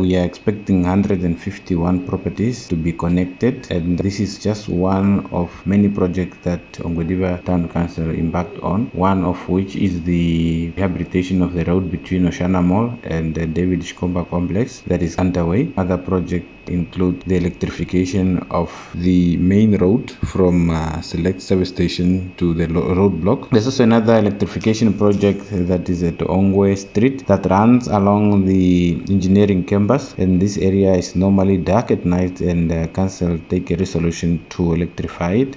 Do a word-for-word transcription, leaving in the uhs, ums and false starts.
we are expecting one hundred fifty-one properties to be connected, and this is just one of many projects that Ongwediva Town Council embarked on, one of which is the rehabilitation of the road between Oshana Mall and the David Shikomba complex that is underway. Other projects include the electrification of the main road from uh, Select Service Station to the lo- roadblock. There's also another electrification project that is at Ongwe Street that runs along the engineering campus, and this area is normally dark at night, and uh, council take a resolution to electrify it.